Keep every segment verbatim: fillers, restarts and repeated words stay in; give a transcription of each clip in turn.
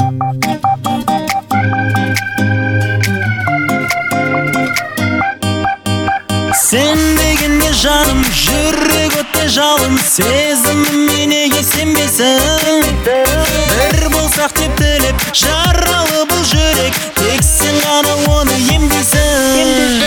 Sen degende жаным, жүрек өтте жалын, сезіміме неге сенбесің? Бір болсақ деп тілеп, жаралы бұл жүрек, тек сен ғана оны емдейсің.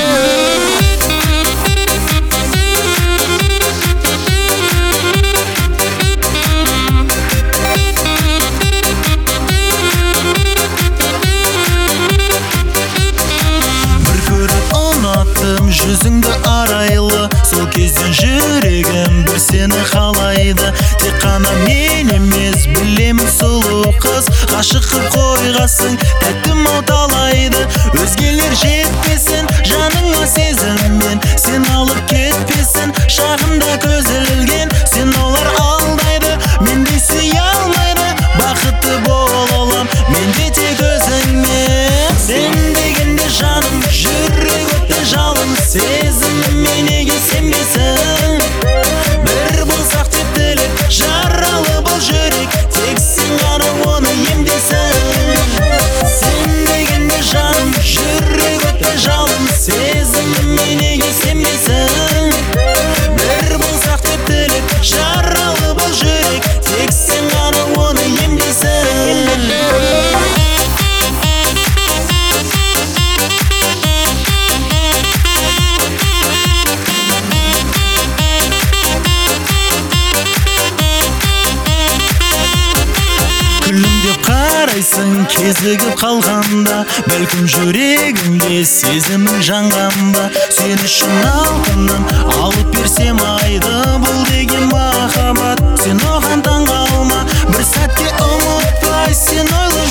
Жүзіңді арайлы, сол кезден жүрегім бір сені қалайды. Тек қана мен емес, білемін сұлу қыз, ғашық қып қойғасың, тәттім ау талайды. Өзгелер жетпесін, жаныңа сезіммен, сен алып кетпесін, шағында көз ілген, сен олар алдайды, мен де сүйе алмайды. Бақытты бол олам, мен де тек өзіңмен. Сен дегенде жаным, жүрек өтте жалын, сезіміме неге сенбесің? Бір болсақ деп тілеп, жаралы бұл жүрек, тек сен ғана оны емдейсің. Сен дегенде жаным, жүрек өтте жалын, сезіміме неге сенбесің? Бір болсақ деп тілеп, жаралы бұл жүрек, тек сен ғана оны емдейсің. Күлімдеп қарайсың кезігіп қалғанда, бәлкім жүрегімде сезімің жанған ба? Сен үшін алтыным алып берсем айды, бұл деген махаббат. Сен оған таң қалма, бір сәтке ұмытпай, сен ойлы